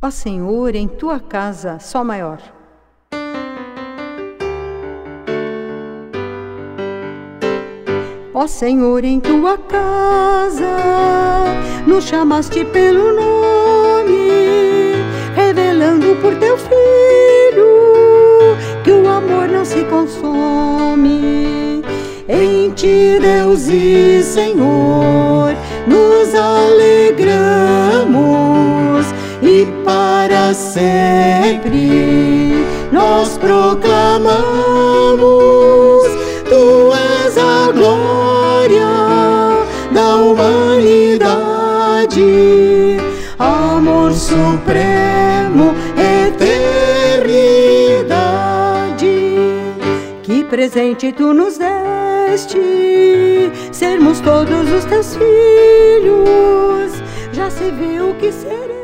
Ó Senhor, em tua casa, Sol maior. Ó Senhor, em tua casa, nos chamaste pelo nome, revelando por teu Filho que o amor não se consome. Em ti, Deus e Senhor, nos alegramos e para sempre nós proclamamos: tu és a glória da humanidade, amor supremo, eternidade. Que presente tu nos deste, sermos todos os teus filhos, já se viu que seremos